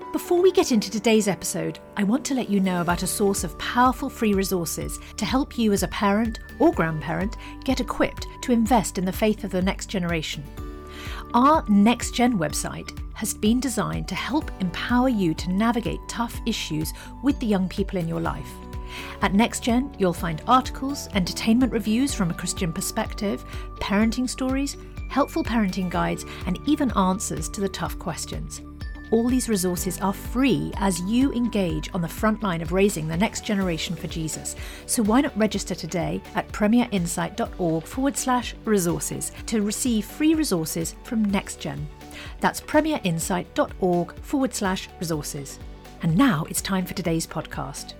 Before we get into today's episode, I want to let you know about a source of powerful free resources to help you as a parent or grandparent get equipped to invest in the faith of the next generation. Our Next Gen website has been designed to help empower you to navigate tough issues with the young people in your life. At Next Gen, you'll find articles, entertainment reviews from a Christian perspective, parenting stories, helpful parenting guides, and even answers to the tough questions. All these resources are free as you engage on the front line of raising the next generation for Jesus. So why not register today at premierinsight.org/resources to receive free resources from NextGen. That's premierinsight.org/resources. And now it's time for today's podcast.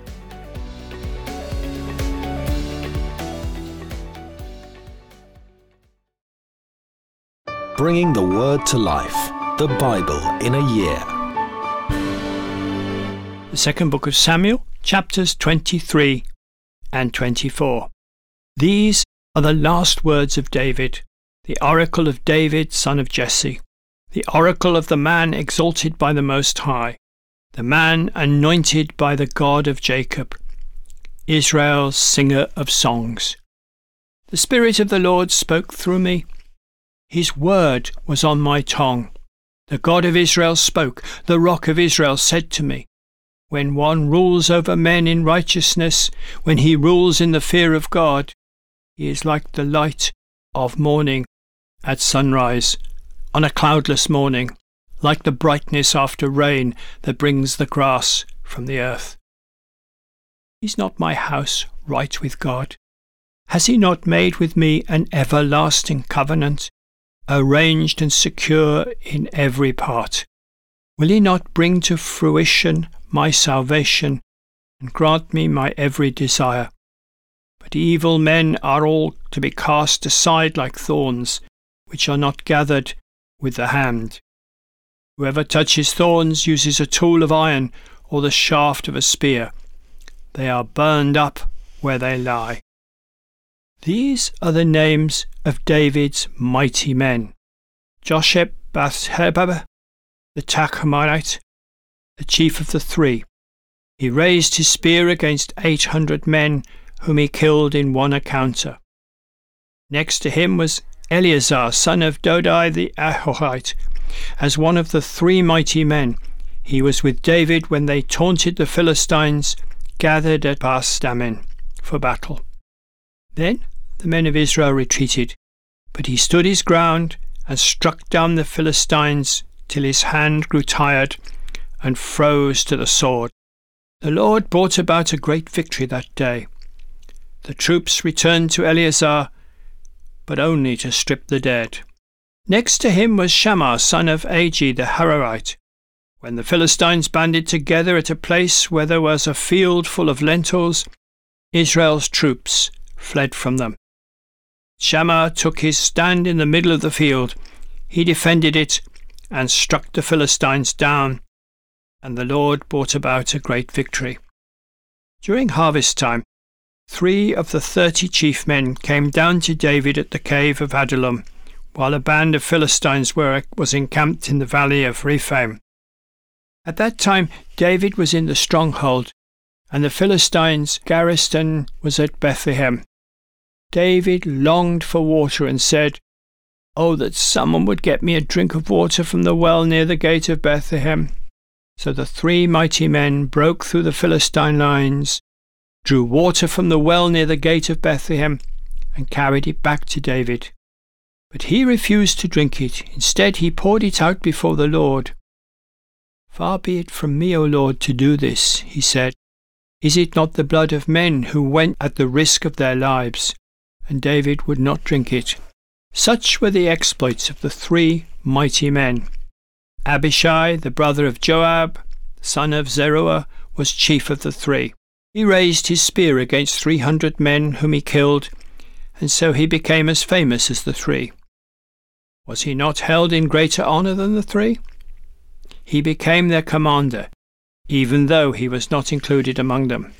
Bringing the Word to life. The Bible in a year. The second book of Samuel, chapters 23 and 24. These are the last words of David, the oracle of David, son of Jesse, the oracle of the man exalted by the Most High, the man anointed by the God of Jacob, Israel's singer of songs. The Spirit of the Lord spoke through me. His word was on my tongue. The God of Israel spoke. The Rock of Israel said to me, when one rules over men in righteousness, when he rules in the fear of God, he is like the light of morning at sunrise, on a cloudless morning, like the brightness after rain that brings the grass from the earth. Is not my house right with God? Has he not made with me an everlasting covenant, arranged and secure in every part? Will he not bring to fruition my salvation and grant me my every desire? But evil men are all to be cast aside like thorns, which are not gathered with the hand. Whoever touches thorns uses a tool of iron or the shaft of a spear. They are burned up where they lie. These are the names of David's mighty men: Josheb-Bathsheba, the Tachmonite, the chief of the three. He raised his spear against 800 men, whom he killed in one encounter. Next to him was Eleazar, son of Dodai the Ahohite, as one of the three mighty men. He was with David when they taunted the Philistines, gathered at Pas-dammim for battle. Then the men of Israel retreated, but he stood his ground and struck down the Philistines till his hand grew tired and froze to the sword. The Lord brought about a great victory that day. The troops returned to Eleazar, but only to strip the dead. Next to him was Shammah, son of Agi the Hararite. When the Philistines banded together at a place where there was a field full of lentils, Israel's troops fled from them. Shammah took his stand in the middle of the field. He defended it and struck the Philistines down, and the Lord brought about a great victory. During harvest time, 3 of the 30 chief men came down to David at the cave of Adullam, while a band of Philistines was encamped in the valley of Rephaim. At that time David was in the stronghold, and the Philistines' garrison was at Bethlehem. David longed for water and said, "Oh, that someone would get me a drink of water from the well near the gate of Bethlehem." So the 3 mighty men broke through the Philistine lines, drew water from the well near the gate of Bethlehem, and carried it back to David. But he refused to drink it. Instead, he poured it out before the Lord. "Far be it from me, O Lord, to do this," he said. "Is it not the blood of men who went at the risk of their lives?" And David would not drink it. Such were the exploits of the 3 mighty men. Abishai, the brother of Joab, son of Zeruiah, was chief of the 3. He raised his spear against 300 men whom he killed, and so he became as famous as the 3. Was he not held in greater honour than the 3? He became their commander, even though he was not included among them.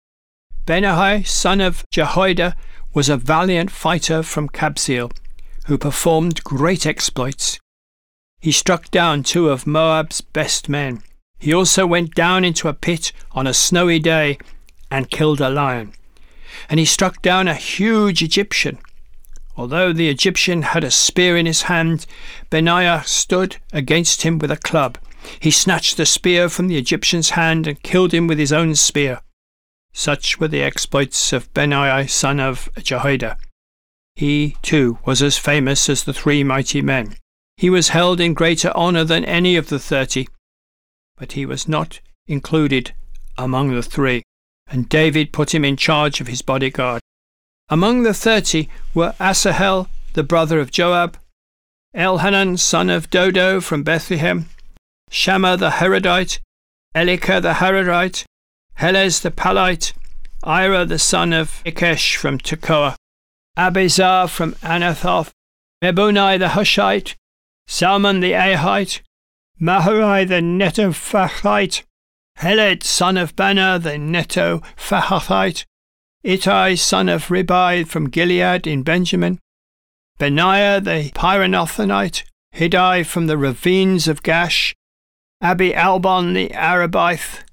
Benaiah, son of Jehoiada, was a valiant fighter from Kabzeel, who performed great exploits. He struck down 2 of Moab's best men, He also went down into a pit on a snowy day and killed a lion. And he struck down a huge Egyptian. Although the Egyptian had a spear in his hand, Benaiah stood against him with a club. He snatched the spear from the Egyptian's hand and killed him with his own spear. Such were the exploits of Benaiah son of Jehoiada. He, too, was as famous as the 3 mighty men. He was held in greater honour than any of the 30, but he was not included among the 3, and David put him in charge of his bodyguard. Among the 30 were Asahel, the brother of Joab, Elhanan, son of Dodo from Bethlehem, Shammah the Harodite, Elika the Harodite, Helez the Palite, Ira the son of Ikesh from Tekoa, Abizar from Anathoth, Mebunai the Hushite, Salmon the Ahite, Maharai the Netophathite, Heled son of Bana the Netophathite, Ittai son of Ribai from Gilead in Benjamin, Benaiah the Pyronothonite, Hiddai from the ravines of Gash, Abi Albon the Arabite,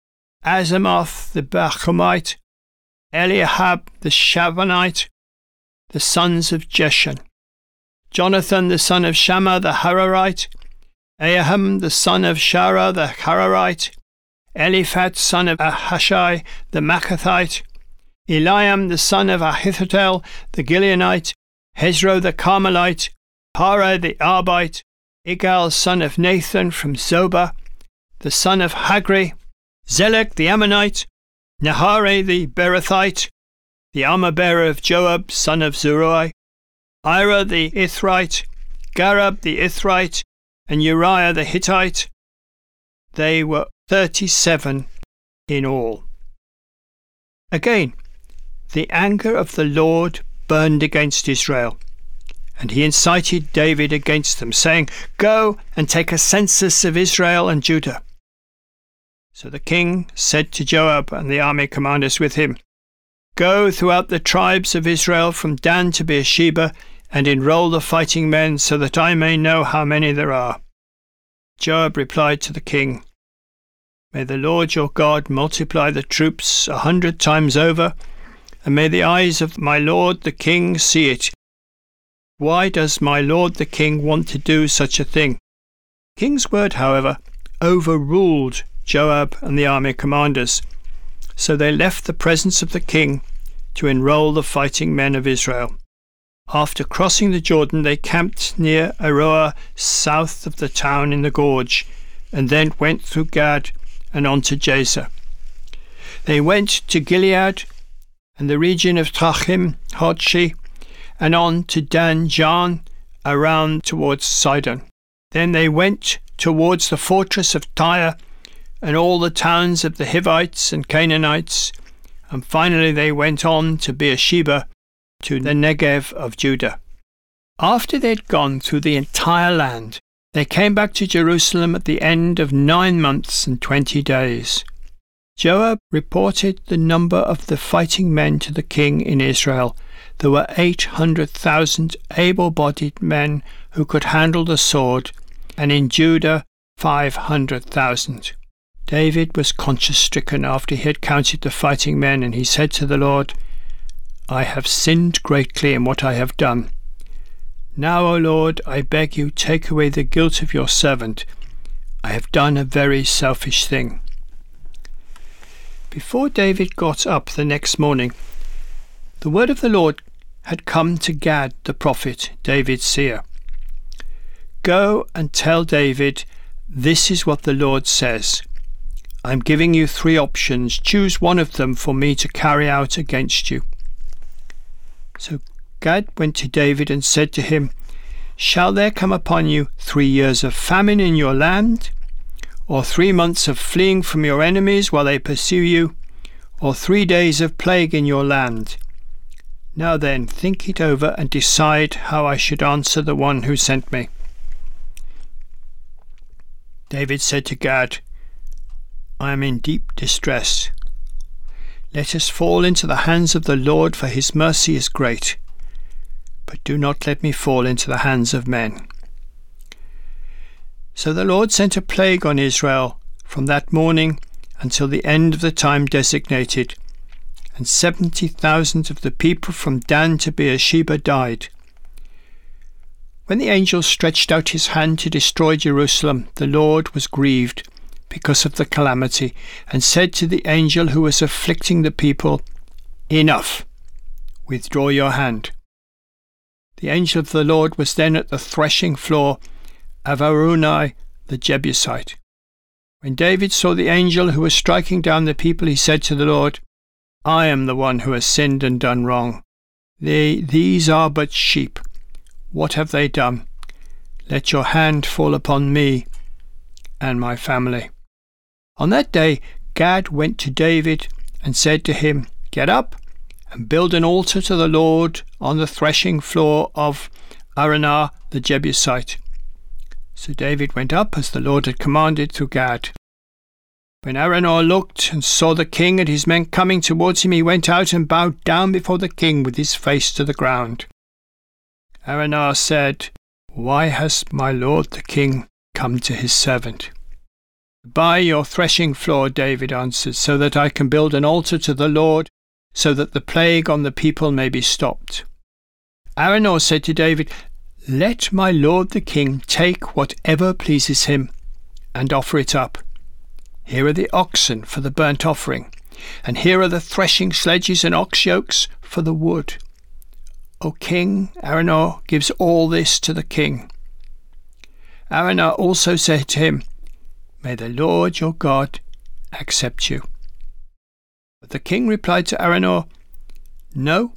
Azamoth the Bachumite, Eliahab the Shavanite, the sons of Jeshan, Jonathan the son of Shammah the Hararite, Aham the son of Shara the Hararite, Eliphat son of Ahashai the Machathite, Eliam the son of Ahithophel the Gileonite, Hezro the Carmelite, Para the Arbite, Igal son of Nathan from Zobah, the son of Hagri, Zelek the Ammonite, Nahare the Berothite, the armour-bearer of Joab son of Zeruiah, Ira the Ithrite, Garab the Ithrite, and Uriah the Hittite. They were 37 in all. Again, the anger of the Lord burned against Israel, and he incited David against them, saying, "Go and take a census of Israel and Judah." So the king said to Joab and the army commanders with him, "Go throughout the tribes of Israel from Dan to Beersheba, and enroll the fighting men, so that I may know how many there are." Joab replied to the king, "May the Lord your God multiply the troops 100 times over, and may the eyes of my lord the king see it. Why does my lord the king want to do such a thing?" The king's word, however, overruled Joab and the army commanders, so they left the presence of the king to enroll the fighting men of Israel. After crossing the Jordan, they camped near Aroer, south of the town in the gorge, and then went through Gad and on to Jazer. They went to Gilead and the region of Trachim Hodshi, and on to Dan Jan, around towards Sidon. Then they went towards the fortress of Tyre and all the towns of the Hivites and Canaanites, and finally they went on to Beersheba, to the Negev of Judah. After they had gone through the entire land, they came back to Jerusalem at the end of 9 months and 20 days. Joab reported the number of the fighting men to the king in Israel. There were 800,000 able-bodied men who could handle the sword, and in Judah 500,000. David was conscience-stricken after he had counted the fighting men, and he said to the Lord, "I have sinned greatly in what I have done. Now, O Lord, I beg you, take away the guilt of your servant. I have done a very selfish thing." Before David got up the next morning, the word of the Lord had come to Gad the prophet, David's seer. "Go and tell David, this is what the Lord says. I'm giving you 3 options. Choose one of them for me to carry out against you." So Gad went to David and said to him, "Shall there come upon you 3 years of famine in your land, or 3 months of fleeing from your enemies while they pursue you, or 3 days of plague in your land? Now then, think it over and decide how I should answer the one who sent me." David said to Gad, "I am in deep distress. Let us fall into the hands of the Lord, for his mercy is great. But do not let me fall into the hands of men." So the Lord sent a plague on Israel from that morning until the end of the time designated, and 70,000 of the people from Dan to Beersheba died. When the angel stretched out his hand to destroy Jerusalem, the Lord was grieved because of the calamity, and said to the angel who was afflicting the people, "Enough, withdraw your hand." The angel of the Lord was then at the threshing floor of Araunah the Jebusite. When David saw the angel who was striking down the people, he said to the Lord, "I am the one who has sinned and done wrong. These are but sheep. What have they done? Let your hand fall upon me and my family." On that day Gad went to David and said to him, "Get up and build an altar to the Lord on the threshing floor of Araunah the Jebusite." So David went up as the Lord had commanded through Gad. When Araunah looked and saw the king and his men coming towards him, he went out and bowed down before the king with his face to the ground. Araunah said, "Why has my lord the king come to his servant?" "Buy your threshing floor," David answered, "so that I can build an altar to the Lord, so that the plague on the people may be stopped." Araunah said to David, "Let my lord the king take whatever pleases him and offer it up. Here are the oxen for the burnt offering, and here are the threshing sledges and ox yokes for the wood. O king," Araunah gives all this to the king. Araunah also said to him, "May the Lord your God accept you." But the king replied to Araunah, "No,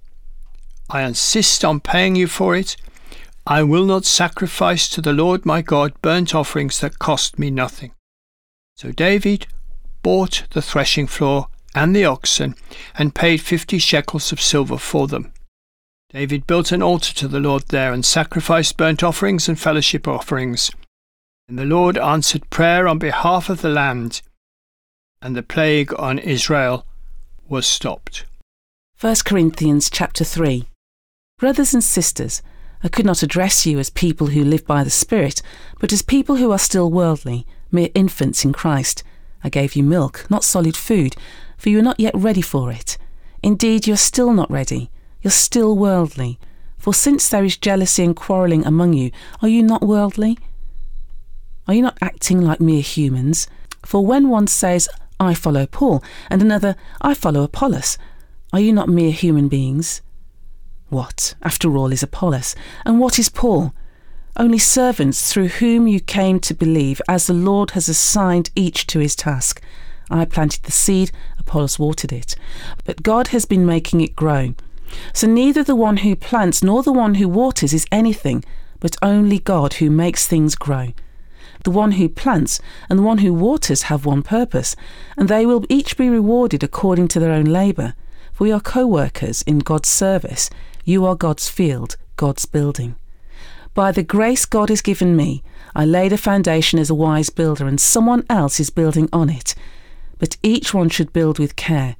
I insist on paying you for it. I will not sacrifice to the Lord my God burnt offerings that cost me nothing." So David bought the threshing floor and the oxen and paid 50 shekels of silver for them. David built an altar to the Lord there and sacrificed burnt offerings and fellowship offerings. And the Lord answered prayer on behalf of the land, and the plague on Israel was stopped. 1 Corinthians chapter 3. Brothers and sisters, I could not address you as people who live by the Spirit, but as people who are still worldly, mere infants in Christ. I gave you milk, not solid food, for you are not yet ready for it. Indeed, you are still not ready. You're still worldly. For since there is jealousy and quarrelling among you, are you not worldly? Are you not acting like mere humans? For when one says, "I follow Paul," and another, "I follow Apollos," are you not mere human beings? What, after all, is Apollos? And what is Paul? Only servants through whom you came to believe, as the Lord has assigned each to his task. I planted the seed, Apollos watered it, but God has been making it grow. So neither the one who plants nor the one who waters is anything, but only God who makes things grow. The one who plants and the one who waters have one purpose, and they will each be rewarded according to their own labour. For we are co-workers in God's service. You are God's field, God's building. By the grace God has given me, I laid a foundation as a wise builder, and someone else is building on it. But each one should build with care.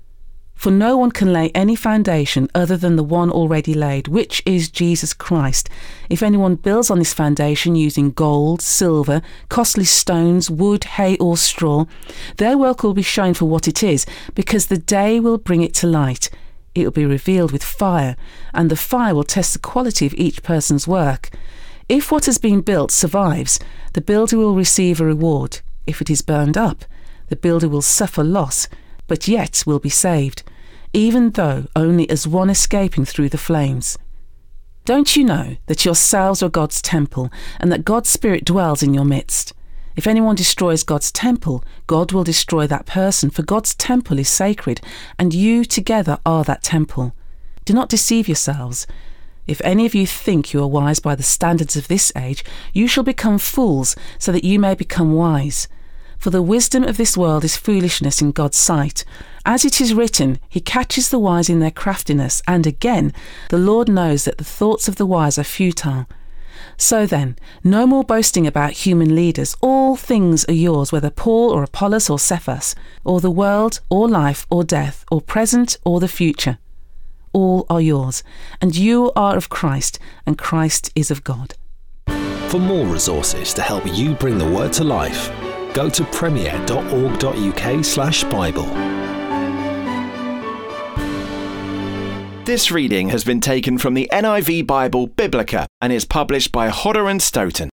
For no one can lay any foundation other than the one already laid, which is Jesus Christ. If anyone builds on this foundation using gold, silver, costly stones, wood, hay or straw, their work will be shown for what it is, because the day will bring it to light. It will be revealed with fire, and the fire will test the quality of each person's work. If what has been built survives, the builder will receive a reward. If it is burned up, the builder will suffer loss, but yet will be saved, even though only as one escaping through the flames. Don't you know that yourselves are God's temple, and that God's Spirit dwells in your midst? If anyone destroys God's temple, God will destroy that person, for God's temple is sacred, and you together are that temple. Do not deceive yourselves. If any of you think you are wise by the standards of this age, you shall become fools, so that you may become wise. For the wisdom of this world is foolishness in God's sight. As it is written, he catches the wise in their craftiness, and again, the Lord knows that the thoughts of the wise are futile. So then, no more boasting about human leaders. All things are yours, whether Paul or Apollos or Cephas, or the world, or life, or death, or present, or the future. All are yours, and you are of Christ, and Christ is of God. For more resources to help you bring the word to life, go to premier.org.uk/Bible. This reading has been taken from the NIV Bible Biblica and is published by Hodder and Stoughton.